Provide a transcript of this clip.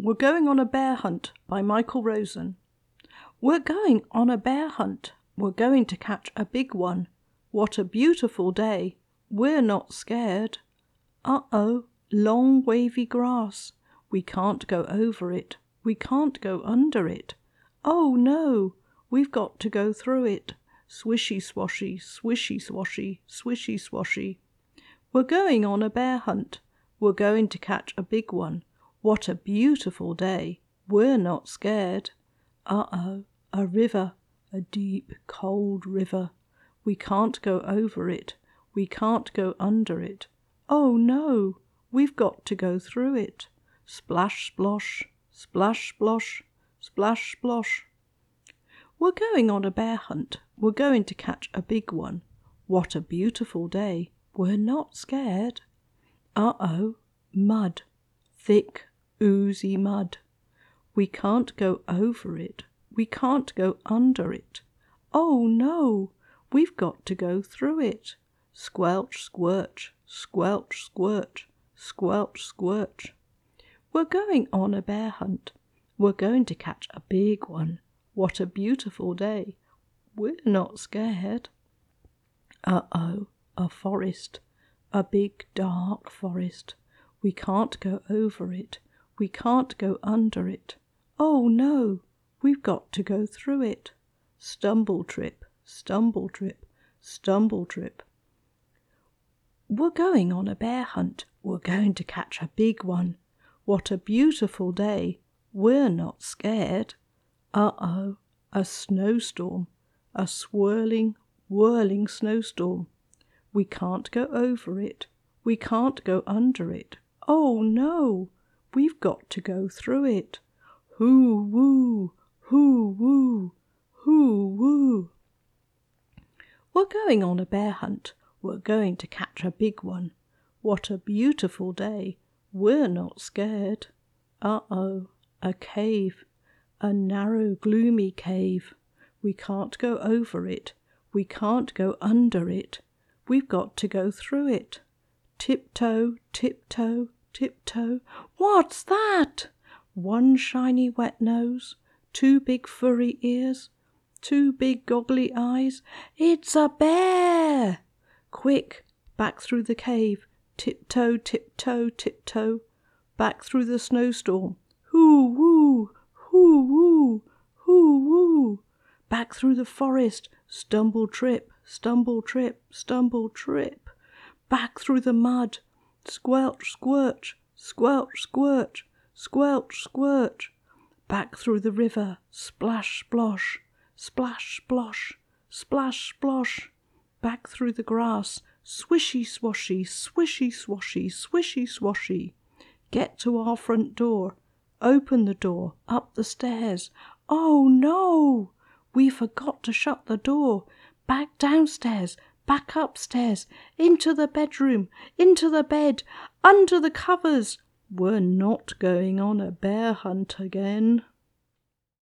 We're Going on a Bear Hunt by Michael Rosen. We're going on a bear hunt. We're going to catch a big one. What a beautiful day. We're not scared. Uh-oh, long wavy grass. We can't go over it. We can't go under it. Oh no, we've got to go through it. Swishy swashy, swishy swashy, swishy swashy. We're going on a bear hunt. We're going to catch a big one. What a beautiful day. We're not scared. Uh-oh, a river, a deep, cold river. We can't go over it. We can't go under it. Oh no, we've got to go through it. Splash, splosh, splash, splosh, splash, splosh. We're going on a bear hunt. We're going to catch a big one. What a beautiful day. We're not scared. Uh-oh, mud, thick, oozy mud. We can't go over it. We can't go under it. Oh no, we've got to go through it. Squelch, squirch, squelch, squirch, squelch, squirch. We're going on a bear hunt. We're going to catch a big one. What a beautiful day. We're not scared. Uh-oh, a forest, a big dark forest. We can't go over it. We can't go under it. Oh no, we've got to go through it. Stumble trip, stumble trip, stumble trip. We're going on a bear hunt. We're going to catch a big one. What a beautiful day. We're not scared. Uh-oh, a snowstorm, a swirling, whirling snowstorm. We can't go over it. We can't go under it. Oh no, we've got to go through it. Hoo woo, hoo woo, hoo woo. We're going on a bear hunt. We're going to catch a big one. What a beautiful day. We're not scared. Uh-oh, a cave, a narrow, gloomy cave. We can't go over it. We can't go under it. We've got to go through it. Tiptoe, tiptoe, tiptoe. What's that? One shiny wet nose, two big furry ears, two big goggly eyes. It's a bear! Quick, back through the cave. Tiptoe, tiptoe, tiptoe. Back through the snowstorm. Hoo woo, hoo woo, hoo woo. Back through the forest. Stumble trip, stumble trip, stumble trip. Back through the mud. Squelch, squirch, squelch, squirch, squelch, squirch. Back through the river. Splash, splosh, splash, splosh, splash, splosh. Back through the grass. Swishy, swashy, swishy, swashy, swishy, swashy. Get to our front door. Open the door. Up the stairs. Oh no! We forgot to shut the door. Back downstairs. Back upstairs. Into the bedroom. Into the bed. Under the covers. We're not going on a bear hunt again.